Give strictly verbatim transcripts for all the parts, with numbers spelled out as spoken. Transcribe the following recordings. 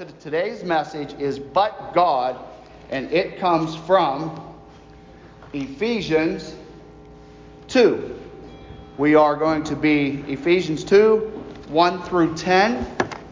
to today's message is But God, and it comes from Ephesians two. We are going to be Ephesians two, one through ten.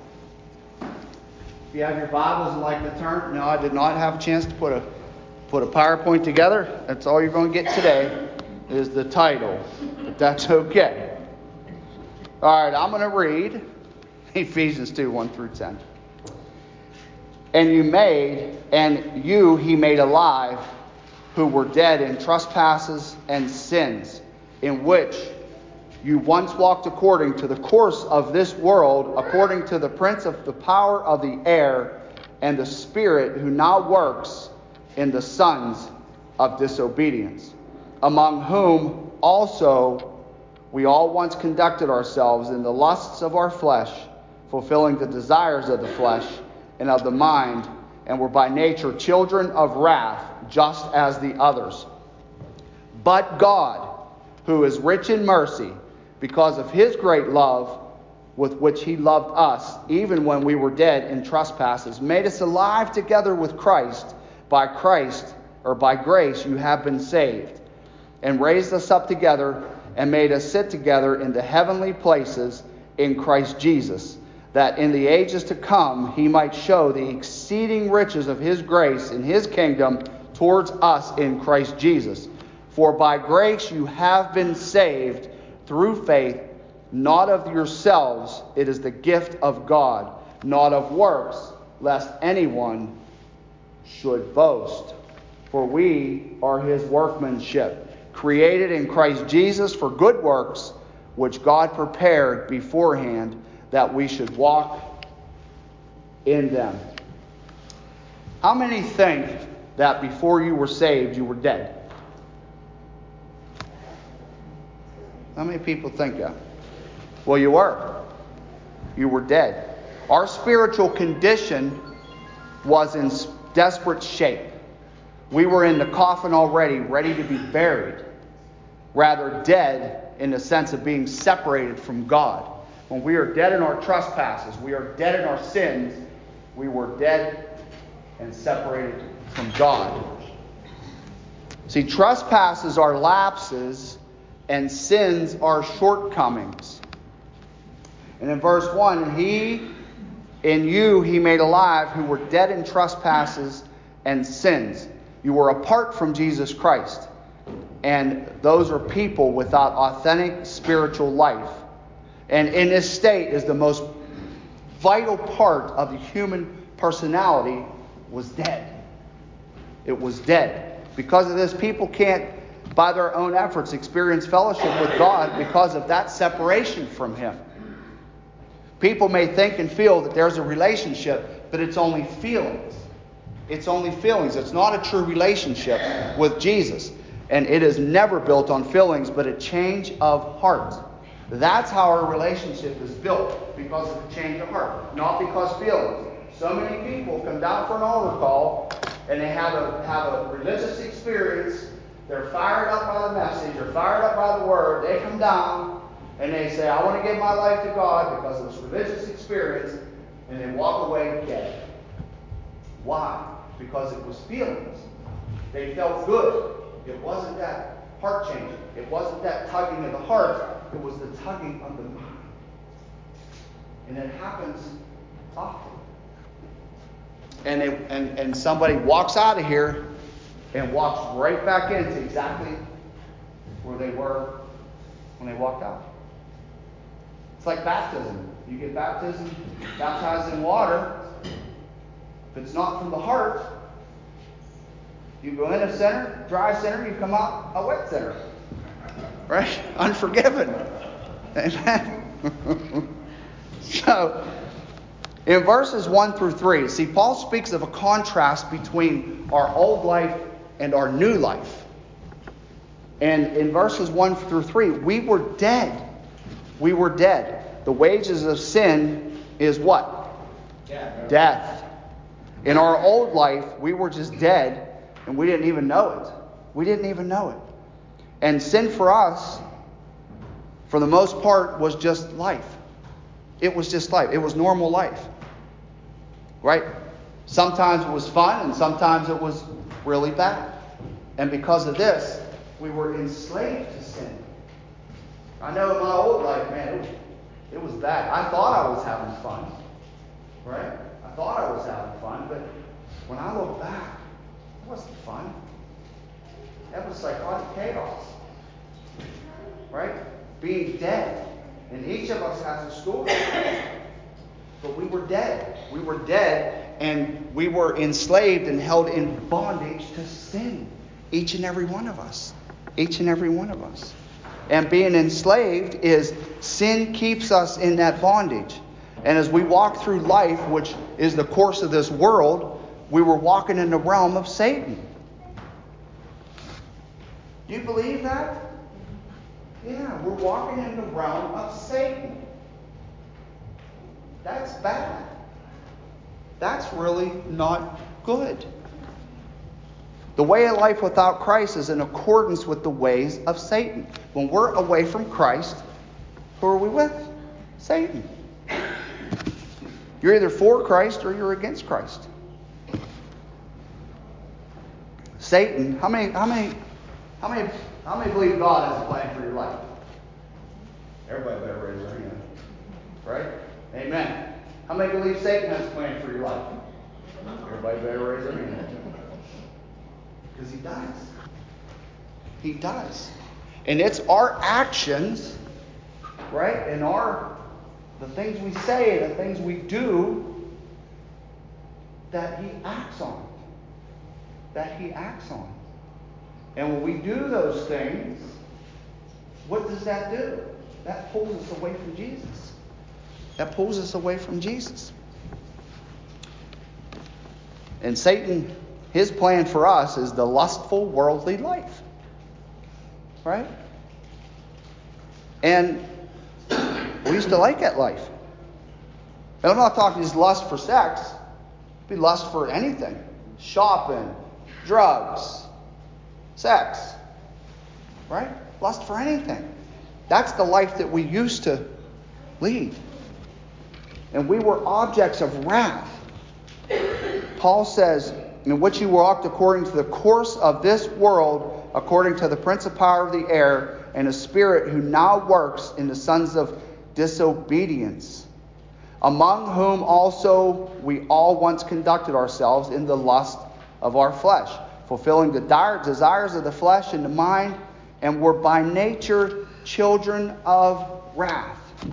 If you have your Bibles and like to turn, no, I did not have a chance to put a put a PowerPoint together. That's all you're going to get today is the title, but that's okay. All right, I'm going to read Ephesians two, one through ten. And you made, and you he made alive, who were dead in trespasses and sins, in which you once walked according to the course of this world, according to the prince of the power of the air, and the spirit who now works in the sons of disobedience, among whom also we all once conducted ourselves in the lusts of our flesh, fulfilling the desires of the flesh and of the mind, and were by nature children of wrath, just as the others. But God, who is rich in mercy, because of his great love with which he loved us, even when we were dead in trespasses, made us alive together with Christ. By Christ, or by grace, you have been saved, and raised us up together, and made us sit together in the heavenly places in Christ Jesus, that in the ages to come he might show the exceeding riches of his grace in his kingdom towards us in Christ Jesus. For by grace you have been saved through faith, not of yourselves, it is the gift of God, not of works, lest anyone should boast. For we are his workmanship, created in Christ Jesus for good works, which God prepared beforehand that we should walk in them. How many think that before you were saved, you were dead? How many people think that? Well, you were. You were dead. Our spiritual condition was in desperate shape. We were in the coffin already, ready to be buried. Rather dead in the sense of being separated from God. When we are dead in our trespasses, we are dead in our sins, we were dead and separated from God. See, trespasses are lapses and sins are shortcomings. And in verse one, and he, in you he made alive who were dead in trespasses and sins. You were apart from Jesus Christ. And those are people without authentic spiritual life. And in this state is the most vital part of the human personality was dead. It was dead. Because of this, people can't, by their own efforts, experience fellowship with God because of that separation from him. People may think and feel that there's a relationship, but it's only feelings. It's only feelings. It's not a true relationship with Jesus. And it is never built on feelings, but a change of heart. That's how our relationship is built, because of the change of heart, not because feelings. So many people come down for an altar call, and they have a have a religious experience. They're fired up by the message, they're fired up by the word. They come down, and they say, I want to give my life to God because of this religious experience, and they walk away dead. Why? Because it was feelings. They felt good. It wasn't that heart change. It wasn't that tugging of the heart. It was the tugging of the mind. And it happens often. And, they, and, and somebody walks out of here and walks right back into exactly where they were when they walked out. It's like baptism. You get baptism, baptized in water. If it's not from the heart, you go in a sinner, dry sinner, you come out a wet sinner. Right? Unforgiven. Amen. So, in verses one through three, see, Paul speaks of a contrast between our old life and our new life. And in verses one through three, we were dead. We were dead. The wages of sin is what? Death. Death. In our old life, we were just dead, and we didn't even know it. We didn't even know it. And sin for us, for the most part, was just life. It was just life. It was normal life. Right? Sometimes it was fun and sometimes it was really bad. And because of this, we were enslaved to sin. I know in my old life, man, it was, it was bad. I thought I was having fun. Right? I thought I was having fun, but when I look back, it wasn't fun. That was psychotic chaos. Right? Being dead. And each of us has a story. But we were dead. We were dead, and we were enslaved and held in bondage to sin. Each and every one of us. Each and every one of us. And being enslaved is sin keeps us in that bondage. And as we walk through life, which is the course of this world, we were walking in the realm of Satan. Do you believe that? Yeah, we're walking in the realm of Satan. That's bad. That's really not good. The way of life without Christ is in accordance with the ways of Satan. When we're away from Christ, who are we with? Satan. You're either for Christ or you're against Christ. Satan, how many, how many, how many, how many believe God has a plan for your life? Everybody better raise their hand. Right? Amen. How many believe Satan has a plan for your life? Everybody better raise their hand. Because he does. He does. And it's our actions, right? And our the things we say, the things we do, that he acts on. That he acts on. And when we do those things, what does that do? That pulls us away from Jesus. That pulls us away from Jesus. And Satan, his plan for us is the lustful, worldly life. Right? And we used to like that life. And I'm not talking just lust for sex. It'd be lust for anything. Shopping, drugs, sex. Right? Lust for anything. That's the life that we used to lead. And we were objects of wrath. Paul says, in which you walked according to the course of this world, according to the prince of power of the air, and a spirit who now works in the sons of disobedience, among whom also we all once conducted ourselves in the lust of our flesh, fulfilling the dire desires of the flesh and the mind, and were by nature children of wrath,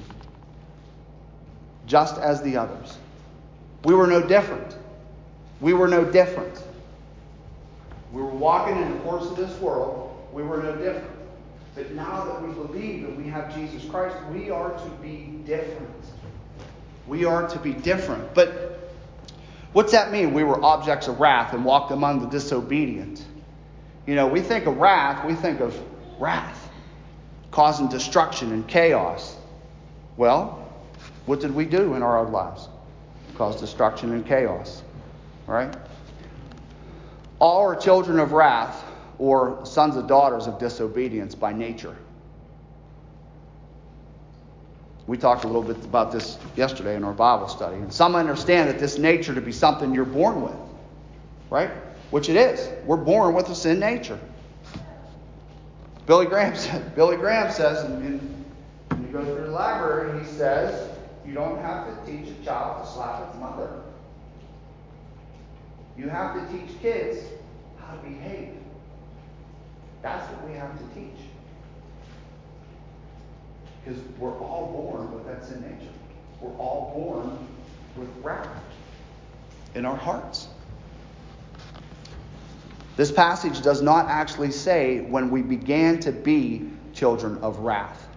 just as the others. We were no different. We were no different. We were walking in the course of this world. We were no different. But now that we believe that we have Jesus Christ, we are to be different. We are to be different. But what's that mean? We were objects of wrath and walked among the disobedient. You know, we think of wrath, we think of wrath, causing destruction and chaos. Well, what did we do in our own lives? Cause destruction and chaos. Right? All are children of wrath, or sons and daughters of disobedience by nature. We talked a little bit about this yesterday in our Bible study. And some understand that this nature to be something you're born with. Right? Which it is. We're born with a sin nature. Billy Graham said, Billy Graham says, and, and when you go through the library, he says, you don't have to teach a child to slap its mother. You have to teach kids how to behave. That's what we have to teach. Because we're all born with that sin nature. We're all born with wrath in our hearts. This passage does not actually say when we began to be children of wrath.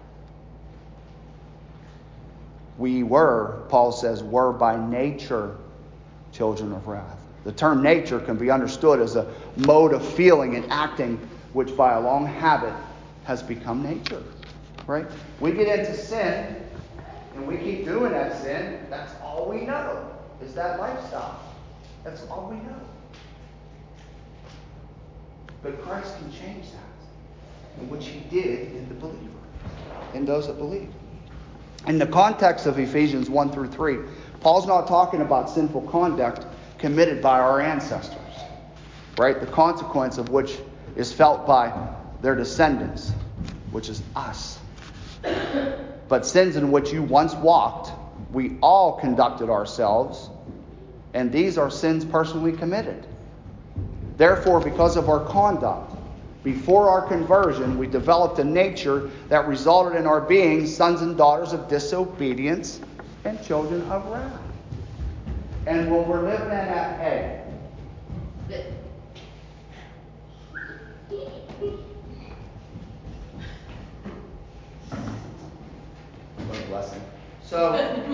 We were, Paul says, were by nature children of wrath. The term nature can be understood as a mode of feeling and acting which by a long habit has become nature. Right? We get into sin and we keep doing that sin. That's all we know is that lifestyle. That's all we know. But Christ can change that, which he did in the believer, in those that believe. In the context of Ephesians one through three, Paul's not talking about sinful conduct committed by our ancestors, right? The consequence of which is felt by their descendants, which is us. But sins in which you once walked, we all conducted ourselves, and these are sins personally committed. Therefore, because of our conduct, before our conversion, we developed a nature that resulted in our being sons and daughters of disobedience and children of wrath. And what we're living in at, hey, what a blessing. So,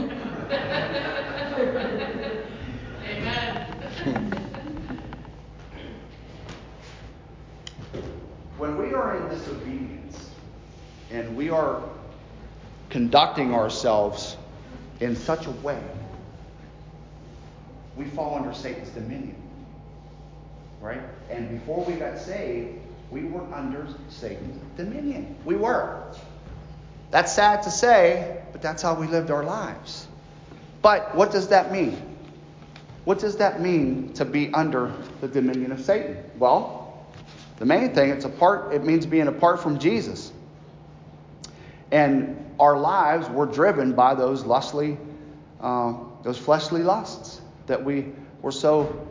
amen. When we are in disobedience and we are conducting ourselves in such a way, we fall under Satan's dominion. Right? And before we got saved, we were under Satan's dominion. We were. That's sad to say, but that's how we lived our lives. But what does that mean? What does that mean to be under the dominion of Satan? Well, the main thing, it's apart, it means being apart from Jesus. And our lives were driven by those lustly, uh, those fleshly lusts that we were so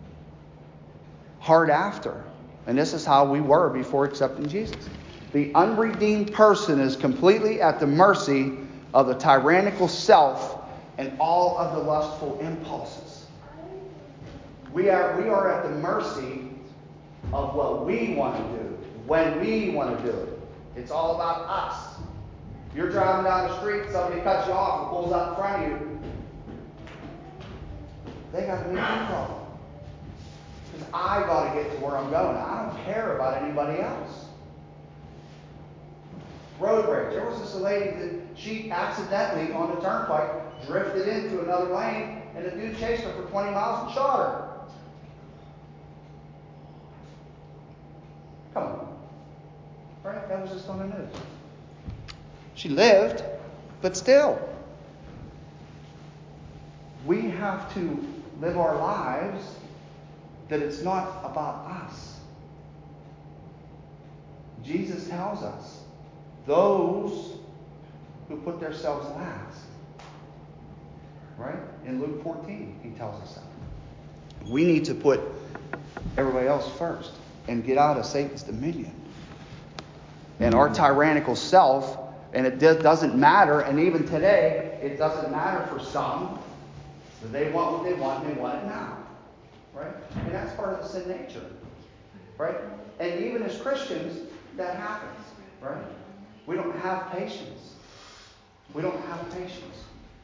hard after. And this is how we were before accepting Jesus. The unredeemed person is completely at the mercy of the tyrannical self and all of the lustful impulses. We are, we are at the mercy of what we want to do, when we want to do it. It's all about us. You're driving down the street, somebody cuts you off and pulls up in front of you. They got a me problem. Because I got to get to where I'm going. I don't care about anybody else. Road rage. There was this lady that she accidentally on the turnpike drifted into another lane, and the dude chased her for twenty miles and shot her. Come on. Right? That was just on the news. She lived, but still. We have to live our lives that it's not about us. Jesus tells us, those who put themselves last. Right? In Luke fourteen, he tells us that. We need to put everybody else first and get out of Satan's dominion. And our tyrannical self, and it doesn't matter, and even today, it doesn't matter for some. So they want what they want, and they want it now. Right? And that's part of the sin nature. Right? And even as Christians, that happens. Right? We don't have patience. We don't have patience.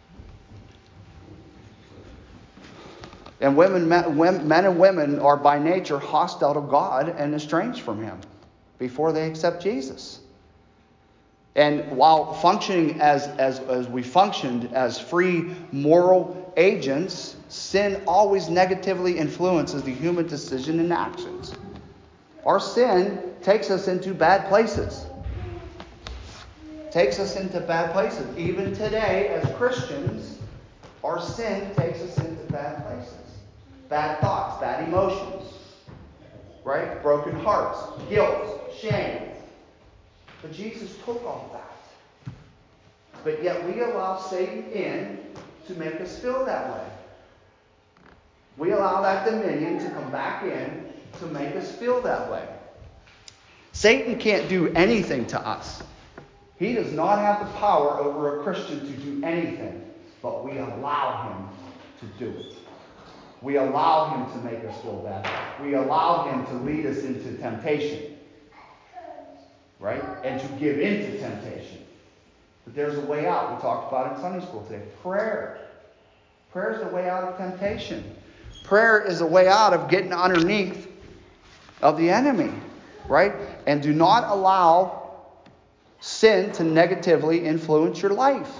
And women, men and women are by nature hostile to God and estranged from Him before they accept Jesus. And while functioning as, as, as we functioned as free moral agents, sin always negatively influences the human decision and actions. Our sin takes us into bad places. Takes us into bad places. Even today, as Christians, our sin takes us into bad places. Bad thoughts, bad emotions. Right? Broken hearts, guilt, shame. But Jesus took all that. But yet we allow Satan in to make us feel that way. We allow that dominion to come back in to make us feel that way. Satan can't do anything to us. He does not have the power over a Christian to do anything, but we allow him to do it. We allow him to make us feel bad. We allow him to lead us into temptation. Right? And to give in to temptation. But there's a way out. We talked about it in Sunday school today. Prayer. Prayer is the way out of temptation. Prayer is a way out of getting underneath of the enemy. Right? And do not allow sin to negatively influence your life.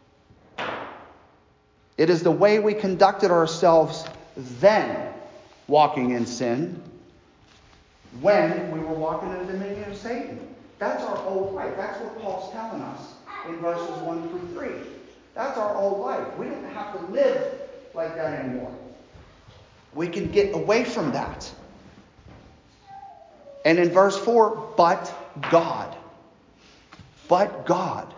It is the way we conducted ourselves then, walking in sin, when we were walking in the dominion of Satan. That's our old life. That's what Paul's telling us in verses one through three. That's our old life. We don't have to live like that anymore. We can get away from that. And in verse four, but God. But God,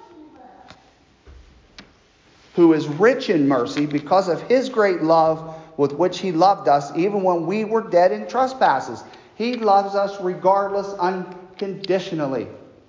who is rich in mercy because of his great love with which he loved us, even when we were dead in trespasses. He loves us regardless, unconditionally.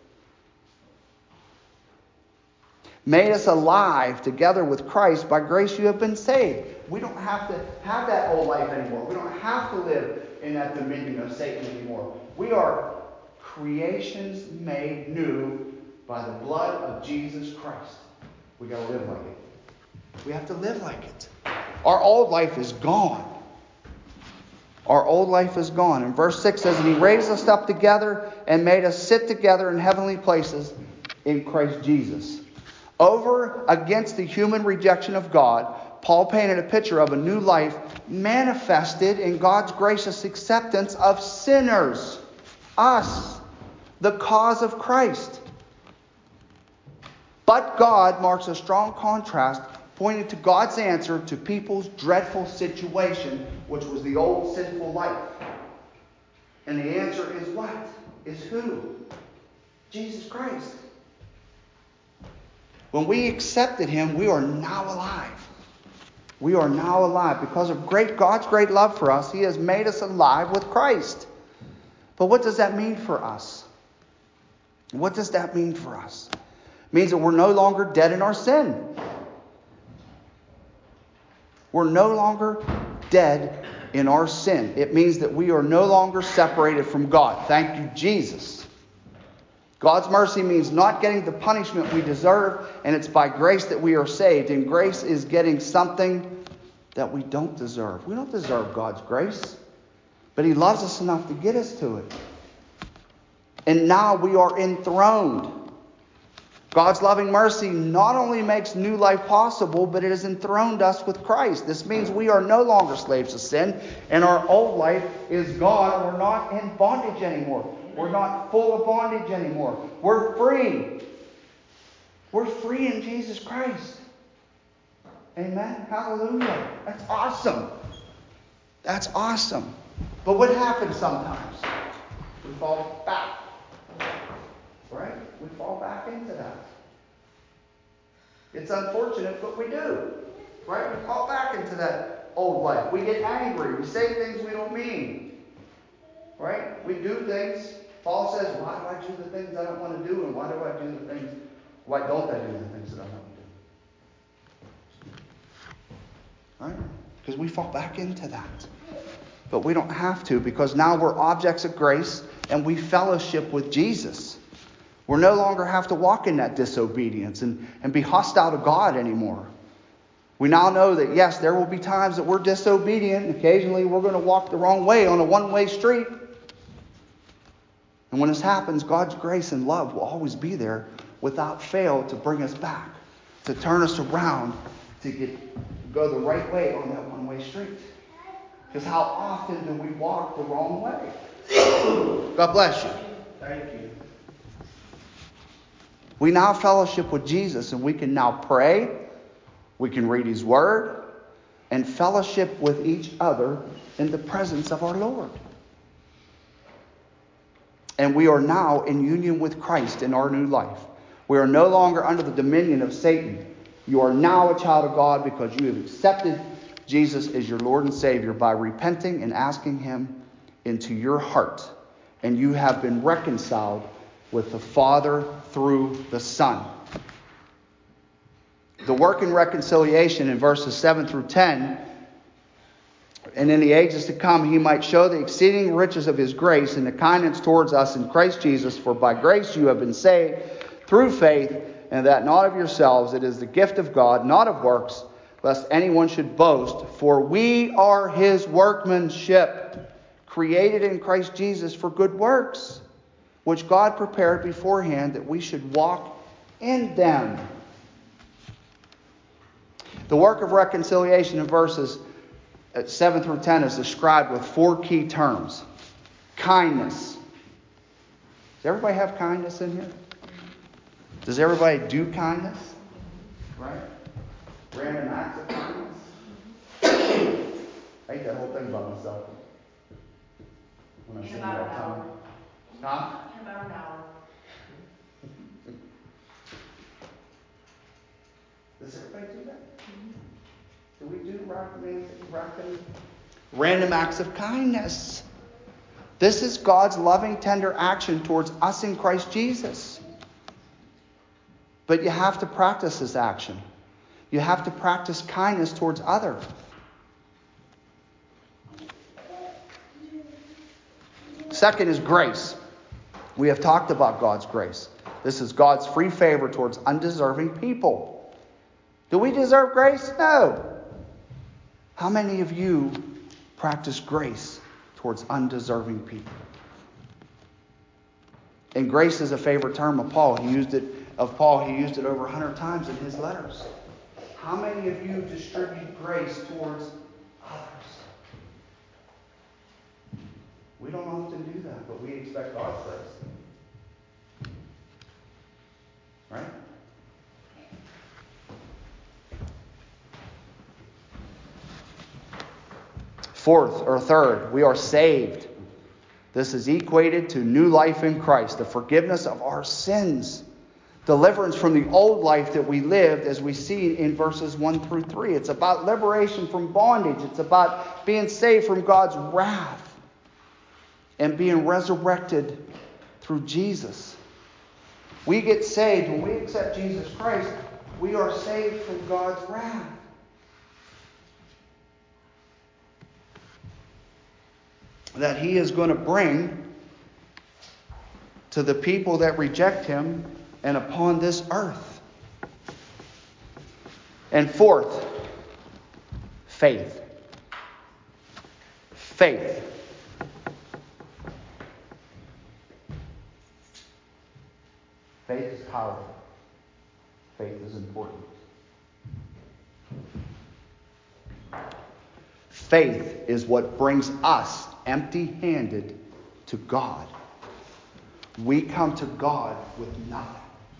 Made us alive together with Christ. By grace you have been saved. We don't have to have that old life anymore. We don't have to live in that dominion of Satan anymore. We are creations made new by the blood of Jesus Christ. We got to live like it. We have to live like it. Our old life is gone. Our old life is gone. And verse six says, and he raised us up together and made us sit together in heavenly places in Christ Jesus. Over against the human rejection of God, Paul painted a picture of a new life manifested in God's gracious acceptance of sinners. Us. The cause of Christ. But God marks a strong contrast, pointing to God's answer to people's dreadful situation, which was the old sinful life. And the answer is what? Is who? Jesus Christ. When we accepted him, we are now alive. We are now alive. Because of great God's great love for us, he has made us alive with Christ. But what does that mean for us? What does that mean for us? It means that we're no longer dead in our sin. We're no longer dead in our sin. It means that we are no longer separated from God. Thank you, Jesus. God's mercy means not getting the punishment we deserve, and it's by grace that we are saved. And grace is getting something that we don't deserve. We don't deserve God's grace, but he loves us enough to get us to it. And now we are enthroned. God's loving mercy not only makes new life possible, but it has enthroned us with Christ. This means we are no longer slaves of sin, and our old life is gone. We're not in bondage anymore. We're not full of bondage anymore. We're free. We're free in Jesus Christ. Amen. Hallelujah. That's awesome. That's awesome. But what happens sometimes? We fall back. Right? We fall back into that. It's unfortunate, but we do. Right? We fall back into that old life. We get angry. We say things we don't mean. Right? We do things. Paul says, why do I do the things I don't want to do? And why do I do the things, why don't I do the things that I want to do? Right? Because we fall back into that. But we don't have to, because now we're objects of grace and we fellowship with Jesus. We no longer have to walk in that disobedience and, and be hostile to God anymore. We now know that, yes, there will be times that we're disobedient. Occasionally we're going to walk the wrong way on a one-way street. And when this happens, God's grace and love will always be there without fail to bring us back, to turn us around, to get go the right way on that one-way street. Because how often do we walk the wrong way? God bless you. Thank you. We now fellowship with Jesus, and we can now pray, we can read his word, and fellowship with each other in the presence of our Lord. And we are now in union with Christ in our new life. We are no longer under the dominion of Satan. You are now a child of God because you have accepted Jesus as your Lord and Savior by repenting and asking him into your heart. And you have been reconciled with the Father through the Son. The work in reconciliation in verses seven through ten, and in the ages to come, he might show the exceeding riches of his grace and the kindness towards us in Christ Jesus. For by grace you have been saved through faith, and that not of yourselves. It is the gift of God, not of works, lest anyone should boast. For we are his workmanship, created in Christ Jesus for good works, which God prepared beforehand that we should walk in them. The work of reconciliation in verses seven through ten is described with four key terms. Kindness. Does everybody have kindness in here? Does everybody do kindness? Right? Random acts of kindness. I hate that whole thing about myself. When I In sing about all an the time. hour. Huh? In about an hour. Does everybody do that? Do we do reckon, reckon? Random acts of kindness. This is God's loving, tender action towards us in Christ Jesus. But you have to practice this action. You have to practice kindness towards others. Second is grace. We have talked about God's grace. This is God's free favor towards undeserving people. Do we deserve grace? No. How many of you practice grace towards undeserving people? And grace is a favorite term of Paul. He used it of Paul. He used it over a hundred times in his letters. How many of you distribute grace towards others? We don't often do that, but we expect God's grace. Right? Fourth or third, we are saved. This is equated to new life in Christ, the forgiveness of our sins, deliverance from the old life that we lived, as we see in verses one through three. It's about liberation from bondage. It's about being saved from God's wrath and being resurrected through Jesus. We get saved when we accept Jesus Christ. We are saved from God's wrath. That He is going to bring to the people that reject Him and upon this earth. And fourth, faith. Faith. Faith is powerful. Faith is important. Faith is what brings us empty-handed to God. We come to God with nothing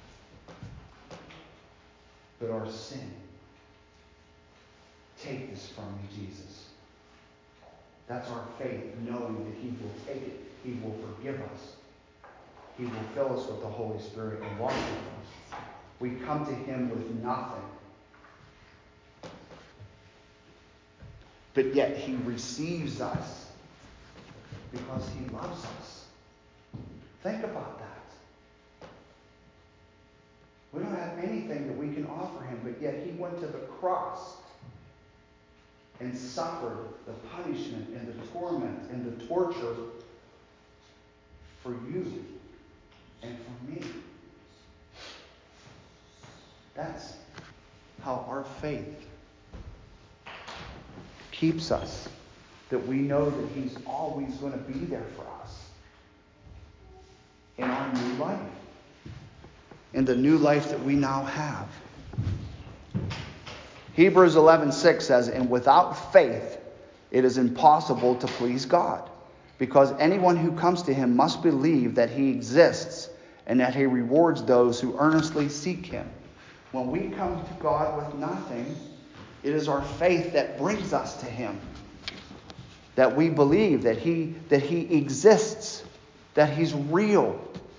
but our sin. Take this from me, Jesus. That's our faith, knowing that He will take it. He will forgive us. He will fill us with the Holy Spirit and walk with us. We come to Him with nothing. But yet He receives us because He loves us. Think about that. We don't have anything that we can offer Him, but yet He went to the cross and suffered the punishment and the torment and the torture for you and for me. That's how our faith keeps us, that we know that He's always going to be there for us in our new life, in the new life that we now have. Hebrews eleven six says, "And without faith it is impossible to please God, because anyone who comes to Him must believe that He exists and that He rewards those who earnestly seek Him." When we come to God with nothing, it is our faith that brings us to Him. That we believe that He that He exists, that He's real.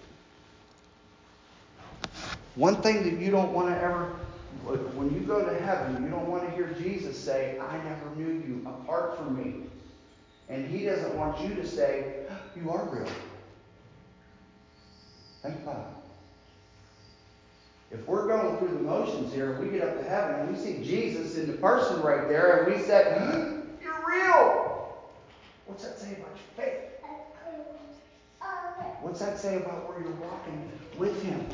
One thing that you don't want to ever, when you go to heaven, you don't want to hear Jesus say, "I never knew you, apart from me." And He doesn't want you to say, "You are real." Think about it. If we're going through the motions here, and we get up to heaven and we see Jesus in the person right there, and we say, "You're real." What's that say about your faith? What's that say about where you're walking with Him?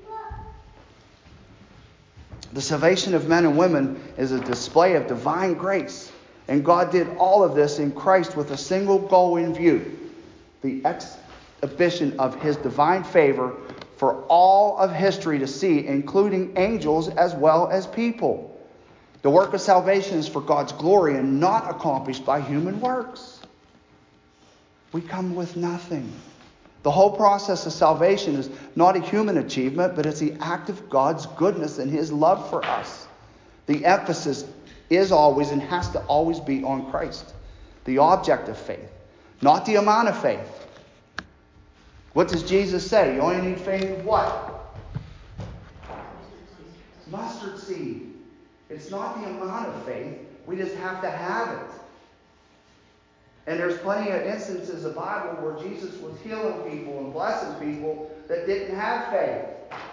The salvation of men and women is a display of divine grace. And God did all of this in Christ with a single goal in view: the exhibition of His divine favor for all of history to see, including angels as well as people. The work of salvation is for God's glory and not accomplished by human works. We come with nothing, The whole process of salvation is not a human achievement, but it's the act of God's goodness and His love for us. The emphasis is always and has to always be on Christ, the object of faith, not the amount of faith. What does Jesus say? You only need faith of what? Mustard seed. It's not the amount of faith. We just have to have it. And there's plenty of instances of the Bible where Jesus was healing people and blessing people that didn't have faith.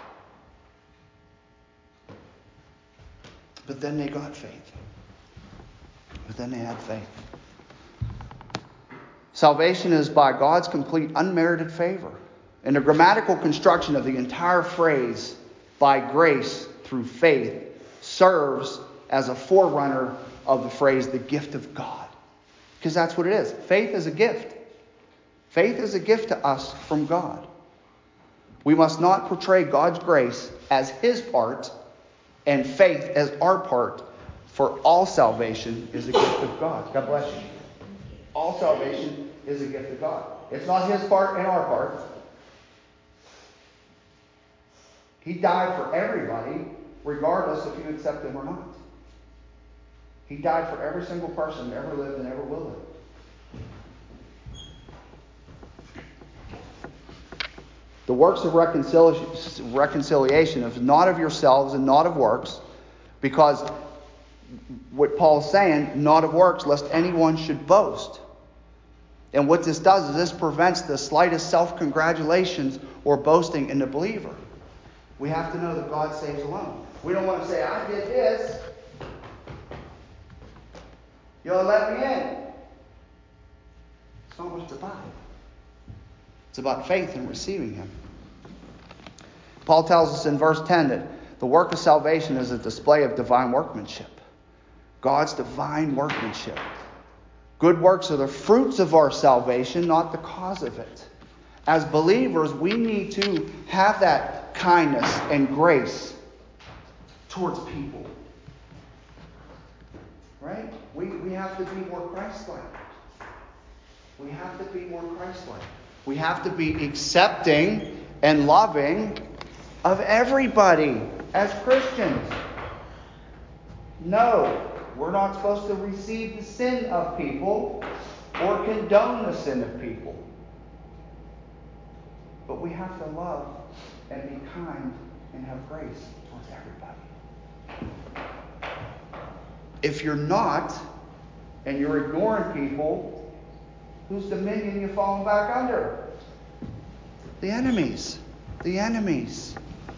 But then they got faith. But then they had faith. Salvation is by God's complete unmerited favor. And the grammatical construction of the entire phrase, by grace through faith, serves as a forerunner of the phrase, the gift of God. Because that's what it is. Faith is a gift. Faith is a gift to us from God. We must not portray God's grace as His part and faith as our part, for all salvation is a gift of God. God bless you. All salvation is a gift of God. It's not His part and our part. He died for everybody, regardless if you accept Him or not. He died for every single person that ever lived and ever will live. The works of reconciliation, reconciliation is not of yourselves and not of works, because what Paul's saying, not of works, lest anyone should boast. And what this does is this prevents the slightest self-congratulations or boasting in the believer. We have to know that God saves alone. We don't want to say, I did this. You'll let me in. It's not what it's about. It's about faith and receiving Him. Paul tells us in verse ten that the work of salvation is a display of divine workmanship. God's divine workmanship. Good works are the fruits of our salvation, not the cause of it. As believers, we need to have that kindness and grace towards people. Right? We, we have to be more Christ-like. We have to be more Christ-like. We have to be accepting and loving of everybody as Christians. No, we're not supposed to receive the sin of people or condone the sin of people. But we have to love and be kind and have grace towards everybody. If you're not, and you're ignoring people, whose dominion you falling back under? The enemies. The enemies.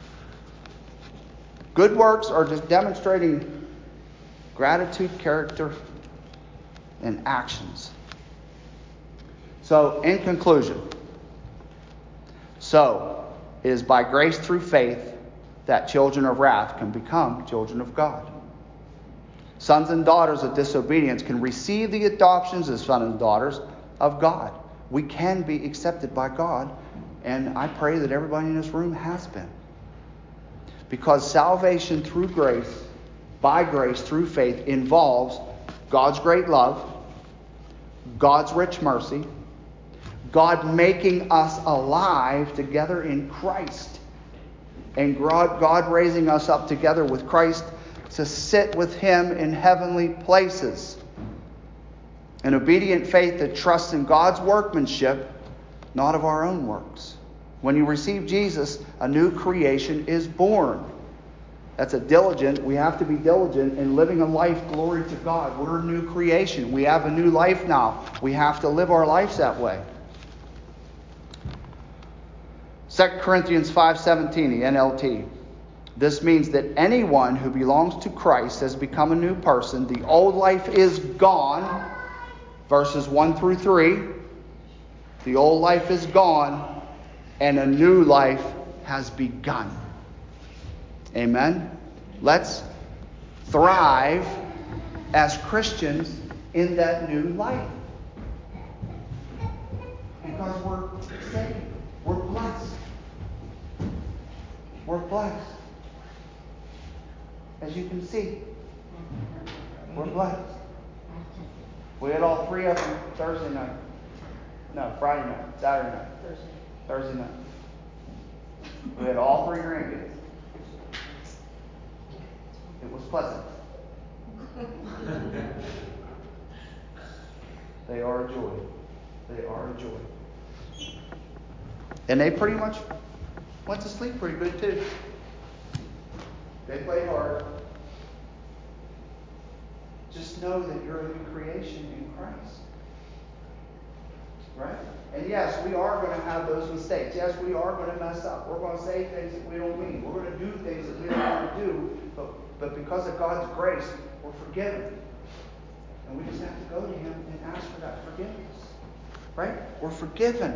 Good works are just demonstrating gratitude, character, and actions. So, in conclusion, so it is by grace through faith that children of wrath can become children of God. Sons and daughters of disobedience can receive the adoptions as sons and daughters of God. We can be accepted by God, and I pray that everybody in this room has been. Because salvation through grace, by grace through faith, involves God's great love, God's rich mercy, God making us alive together in Christ, and God, God raising us up together with Christ to sit with Him in heavenly places. An obedient faith that trusts in God's workmanship, not of our own works. When you receive Jesus, a new creation is born. That's a diligent, we have to be diligent in living a life glory to God. We're a new creation. We have a new life now. We have to live our lives that way. Second Corinthians five seventeen, the N L T. This means that anyone who belongs to Christ has become a new person. The old life is gone. Verses one through three. The old life is gone, and a new life has begun. Amen? Let's thrive as Christians in that new life. Because we're saved. We're blessed. We're blessed. As you can see, we're blessed. We had all three of them Thursday night. No, Friday night. Saturday night. Thursday. Thursday night. We had all three grandkids. It was pleasant. They are a joy. They are a joy. And they pretty much went to sleep pretty good too. They played hard. Just know that you're a new creation in Christ. Right? And yes, we are going to have those mistakes. Yes, we are going to mess up. We're going to say things that we don't mean. We're going to do things that we don't want to do. But, but because of God's grace, we're forgiven. And we just have to go to Him and ask for that forgiveness. Right? We're forgiven.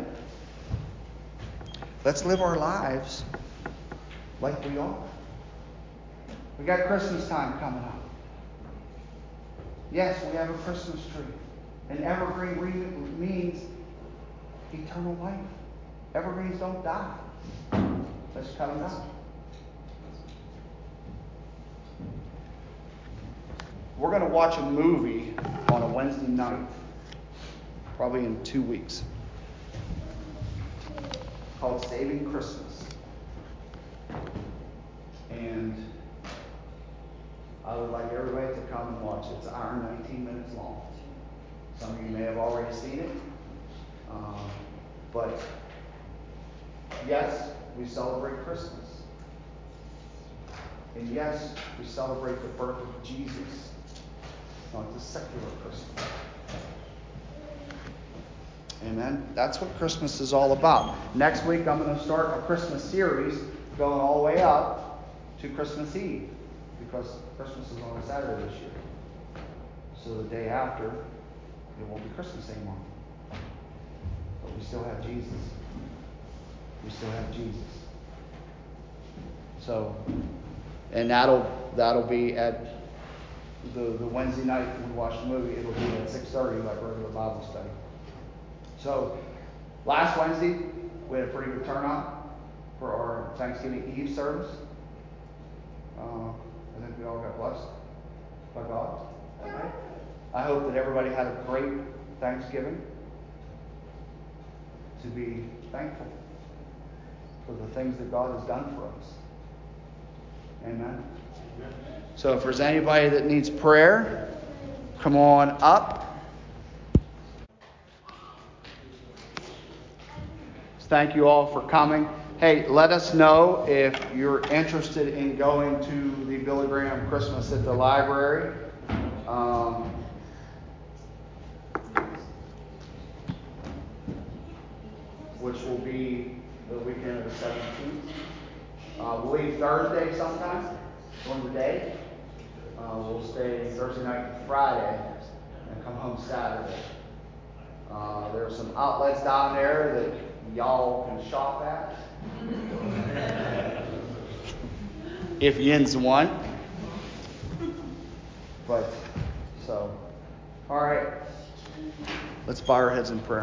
Let's live our lives like we are. We got Christmas time coming up. Yes, we have a Christmas tree. And evergreen means eternal life. Evergreens don't die. Let's cut them down. We're going to watch a movie on a Wednesday night, probably in two weeks, called Saving Christmas. And I would like everybody to come and watch it. It's an hour and nineteen minutes long. Some of you may have already seen it. Um, but yes, we celebrate Christmas. And yes, we celebrate the birth of Jesus. No, it's a secular Christmas. Amen. That's what Christmas is all about. Next week, I'm going to start a Christmas series going all the way up to Christmas Eve, because Christmas is on a Saturday this year. So the day after, it won't be Christmas anymore. But we still have Jesus. We still have Jesus. So, and that'll that'll be at the, the Wednesday night when we watch the movie. It'll be at six thirty, like regular Bible study. So, last Wednesday, we had a pretty good turnout for our Thanksgiving Eve service. Uh, I think we all got blessed by God. Right? I hope that everybody had a great Thanksgiving, to be thankful for the things that God has done for us. Amen. Amen. So if there's anybody that needs prayer, come on up. Thank you all for coming. Hey, let us know if you're interested in going to the Billy Graham Christmas at the library. Um, which will be the weekend of the seventeenth. Uh, we'll leave Thursday sometime during the day. Uh, we'll stay Thursday night and Friday and come home Saturday. Uh, there are some outlets down there that y'all can shop at. If yin's one. But, so, all right. Let's bow our heads in prayer.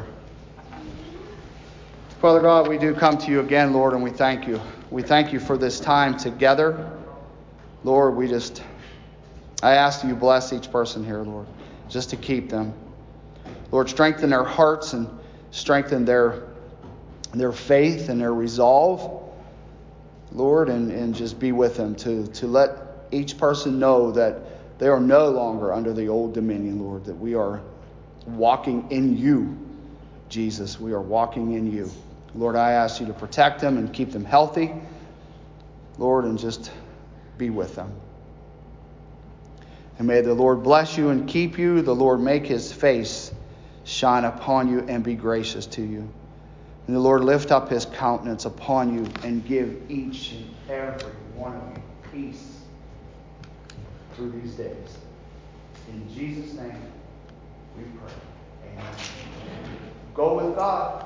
Father God, we do come to you again, Lord, and we thank you. We thank you for this time together. Lord, we just, I ask that you bless each person here, Lord, just to keep them. Lord, strengthen their hearts and strengthen their, their faith and their resolve, Lord, and, and just be with them to, to let each person know that they are no longer under the old dominion, Lord, that we are walking in you, Jesus. We are walking in you. Lord, I ask you to protect them and keep them healthy, Lord, and just be with them. And may the Lord bless you and keep you. The Lord make his face shine upon you and be gracious to you. And the Lord lift up his countenance upon you and give each and every one of you peace through these days. In Jesus' name we pray. Amen. Go with God.